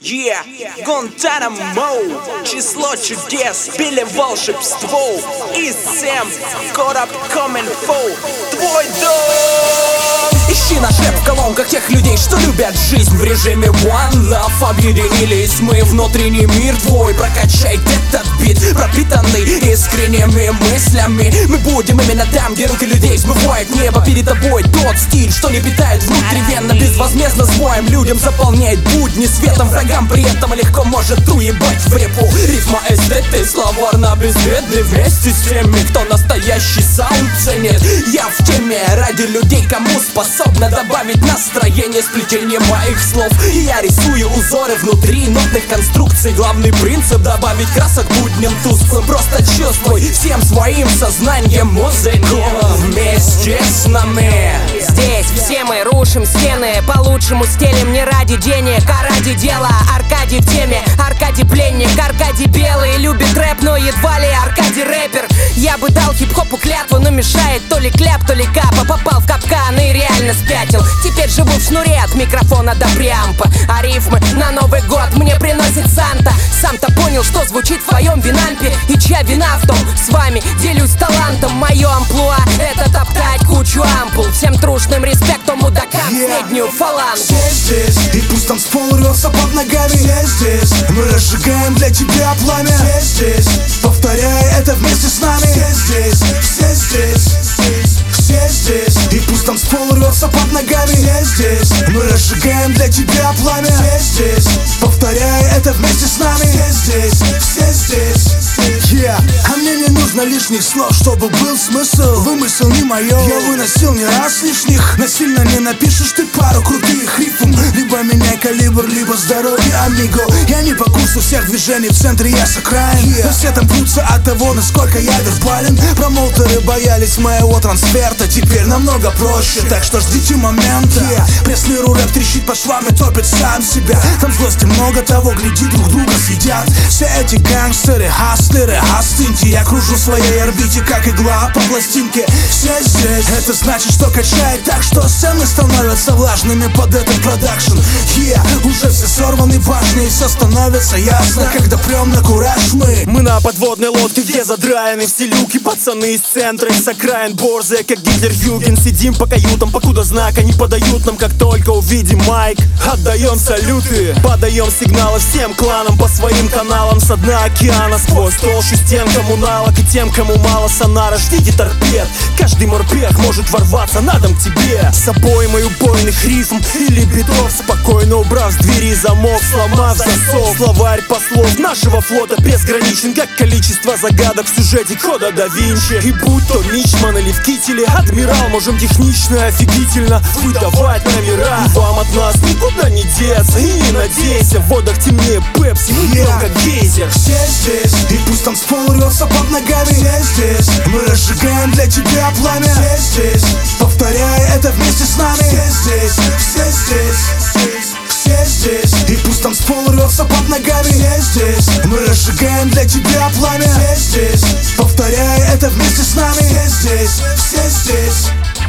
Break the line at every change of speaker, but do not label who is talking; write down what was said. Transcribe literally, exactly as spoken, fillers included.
Yeah, Гуантанамо, число чудес, били волшебство. И Сэм, короб Коминфо, твой дом.
Ищи наш рэп в колонках тех людей, что любят жизнь в режиме One Love. Объединились мы, внутренний мир твой. Прокачай этот бит, пропитанный искренними мыслями. Мы будем именно там, где руки людей смывают небо. Перед тобой тот стиль, что не питает внутривенно. Безвозмездно своим людям заполняет будни светом. Врагам при этом легко может уебать в репу. Рифма эстеты, словарно безвредны. Вместе с теми, кто настоящий саунд ценит. Я в теме ради людей, кому способна добавить настроение сплетение моих слов. И я рисую узоры внутри нотных конструкций. Главный принцип — добавить красок будням тусклым. Просто чувствуй всем своим сознанием музыку вместе с нами.
Здесь все мы рушим стены, по-лучшему стелим не ради денег, а ради дела. Аркадий в теме, Аркадий пленник, Аркадий белый любит рэп, но едва ли Аркадий рэпер. Я бы дал хип-хопу клятву, но мешает то ли кляп, то ли капа. Попал в капкан и реально спятил. Теперь живу в шнуре от микрофона до преампа. А рифмы на Новый год мне приносит Санта. Сам-то понял, что звучит в твоем винампе. И чья вина в том, с вами делюсь талантом. Мое амплуа — это топтать кучу ампул. Всем трушным респектом мудакам среднюю фалангу.
Все здесь, и пусть там пол рвется под ногами. Все здесь, мы разжигаем для тебя пламя. Все здесь, повторяй это вместе с нами. Все здесь, все здесь, все здесь, и пусть там пол рвется под ногами. Все здесь, мы разжигаем для тебя пламя. Все здесь, повторяй это вместе с нами. Все здесь, все здесь, yeah. А мне не нужно лишних слов, чтобы был смысл. Вымысел не мое, я выносил не раз лишних. Насильно не напишешь ты пару крутых рифм. Либо меняй калибр, либо здоровье, амиго. Я не по курсу всех движений, в центре я с окраин, yeah. Но все там прутся от того, насколько я вербален. Промоутеры боялись моего трансферта, теперь намного проще, так что ждите момента, yeah. Пресс-миру рэп трещит по швам и топит сам себя. Там злости много, того гляди, друг друга съедят. Все эти гангстеры, хаслеры, остыньте. Я кружу в своей орбите, как игла по пластинке. Все здесь, это значит, что качает так, что сцены становятся влажными под этот продакшн. Yeah, уже все сорваны башни, и все становится ясно, когда прям на кураж мы.
Мы на подводной лодке, где задраены все люки. Пацаны из центра, из окраин, борзые, как Гитлер-Юген. Сидим по каютам, покуда знака не подают нам. Как только увидим майк, отдаем салюты. Подаем сигналы всем кланам по своим каналам. Со дна океана, сквозь толщу стен коммуналок. И тем, кому мало сонара, ждите торпед. Каждый морпех может ворваться на дом к тебе. С обоймой убойных рифм или битов, спокойно убрав с двери замок, сломав засов. Словарь послов нашего флота безграничен, как количество загадок в сюжете Кода да Винчи. И будь то Мичман или в кителе адмирал, можем технично, офигительно выдавать номера. И вам от нас никуда не деться, и не надейся. В водах темнее Пепси, мы пьем как гейзер.
Все здесь, и пусть там пол рвется под ногами. Все здесь, мы разжигаем для тебя пламя. Все здесь, повторяй это вместе с нами. Все здесь, все здесь, все здесь, и пусть там пол рвется под ногами. Все здесь, мы разжигаем для тебя пламя. Все здесь, повторяй это вместе с нами. Все здесь, все здесь.